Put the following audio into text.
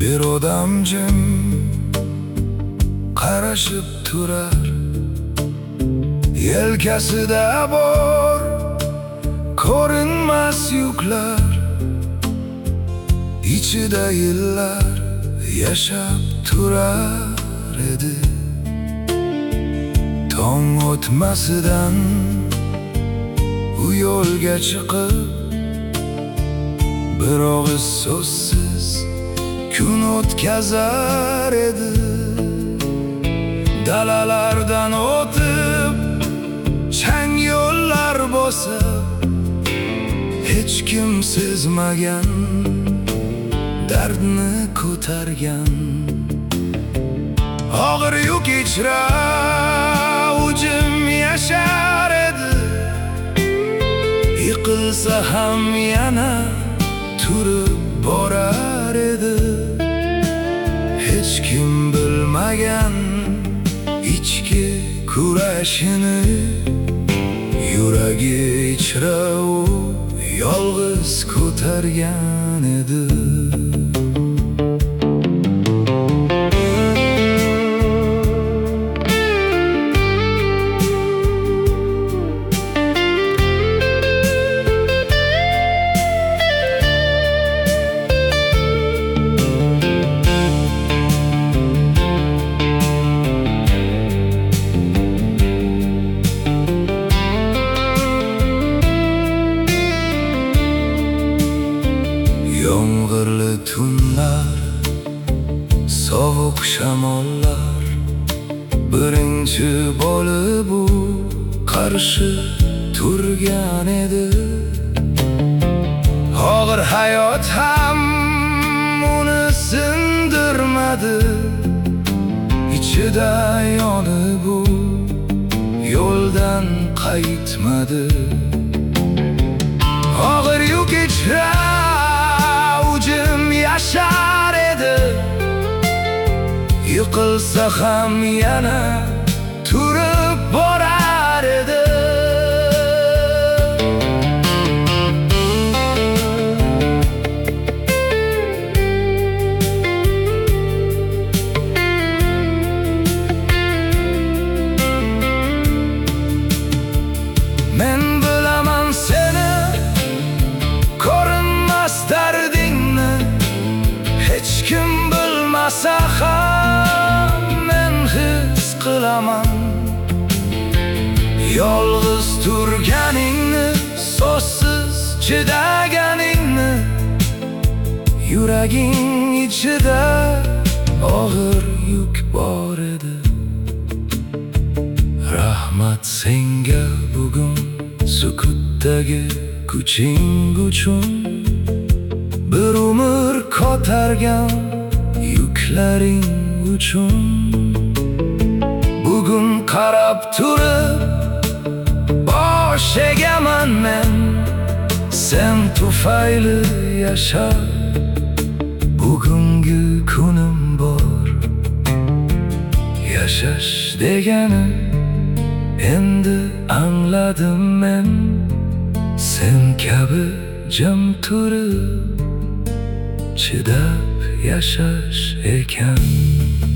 Bir odam jim qarashib turar, yelkasida bor ko'rinmas yuklar, ichida yillar yashab turar edi. Tong o'tmasidan u yo'lga chiqib, bir og'iz so'zsiz kun o'tkazar edi. Dalalardan o'tib, chang yo'llar bosib, hech kim sezmagan dardni ko'targan. Og'ir yuk ichra u jim yashar edi, yiqilsa ham yana turib borar edi. Hech kim bilmagan ichki kurashini, yuragi ichra u yolg'iz ko'targan edi. Yomg'irli tunlar, sovuq shamollar birinchi bo'lib u qarshi turgan edi. Og'ir hayot ham uni sindirmadi, ichida yonib u yo'ldan qaytmadi. Og'ir yuk ichra yashar edi, yiqilsa ham yana turib borar edi. Men bilaman seni, ko'rinmas dardingni, hech kim bilmasa ham men his qilaman. Yolg'iz turganingni, so'zsiz chidaganingni, yuraging ichida og'ir yuk bor edi. Rahmat senga bugun sukutdagi kuching uchun, bir umr ko'targan yuklaring uchun. Bugun qarab turib bosh egaman men, sen tufayli yashab bugungi kunim bor. Yashash degani endi angladim men, sen kabi jim turib chidab yashash ekan.